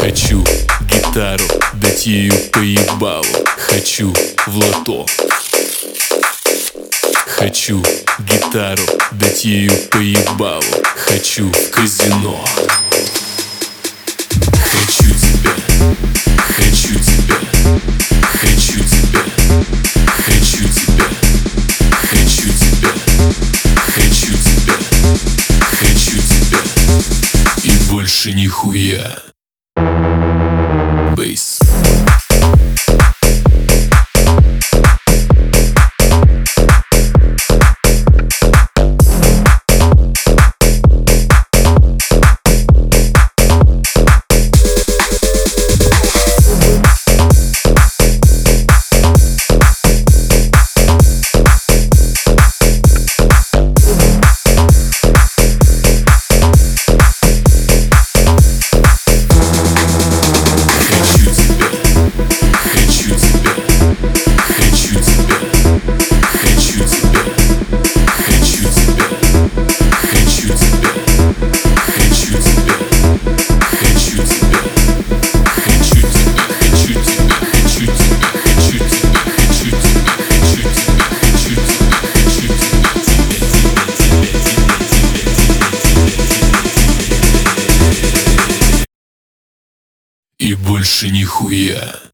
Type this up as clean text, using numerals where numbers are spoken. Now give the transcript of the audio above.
Хочу гитару, дать ею поебалу. Хочу в лото. Хочу гитару, дать ею поебалу. Хочу в казино. Хочу тебя, хочу тебя, хочу тебя, хочу тебя, хочу тебя, хочу тебя, хочу тебя. И больше нихуя. Бейс. И больше нихуя.